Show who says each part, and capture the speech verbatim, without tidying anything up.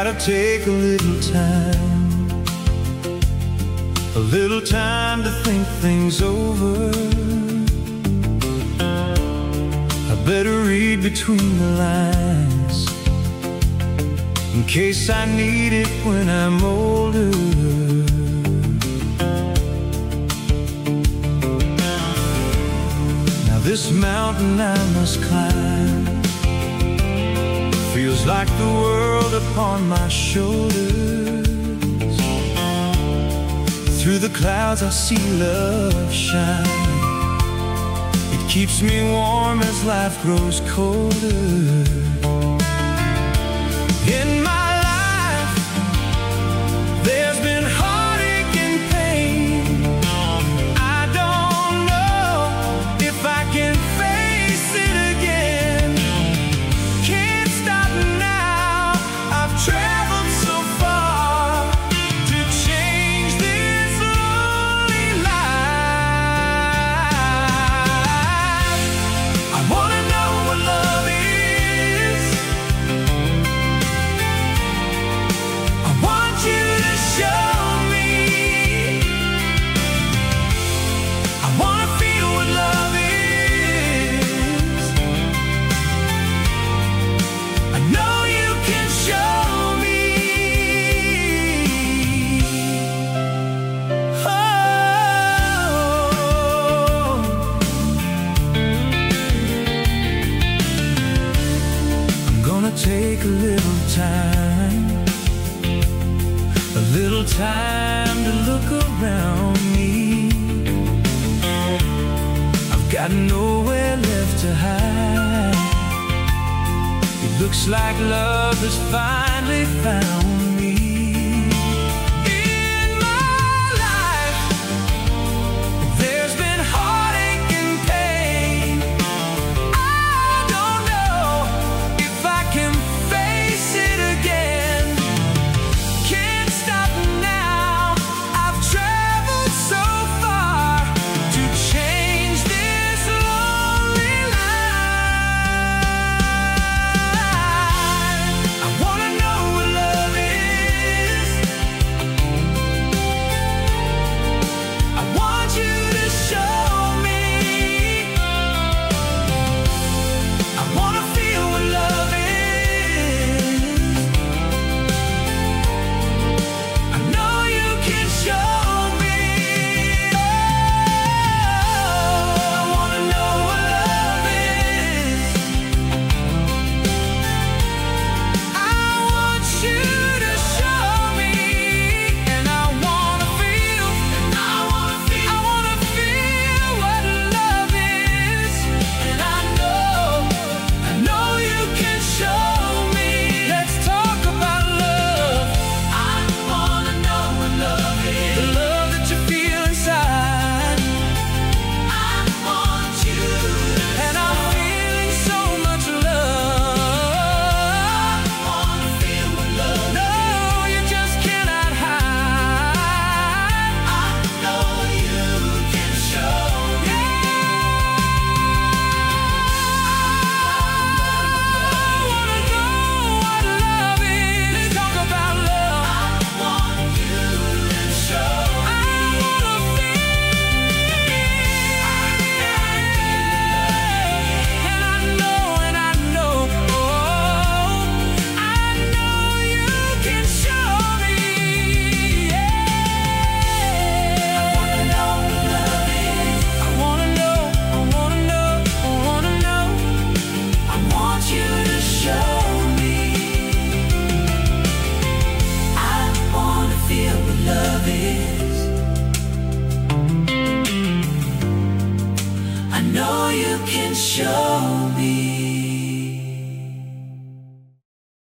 Speaker 1: gotta take a little time, a little time to think things over. I better read between the lines, in case I need it when I'm older. Now this mountain I must climb feels like the world upon my shoulders. Through the clouds I see love shine. It keeps me warm as life grows colder. In my life there's been heartache and pain. I don't know if I can face it again. Can't stop now, I've traveled so far to change this lonely life. I wanna know what love is. I want you to show me. I wanna feel what love is. I know you can show me. Oh, I'm gonna take a little time, a little time to look around me. I've got nowhere left to hide. It looks like love has finally found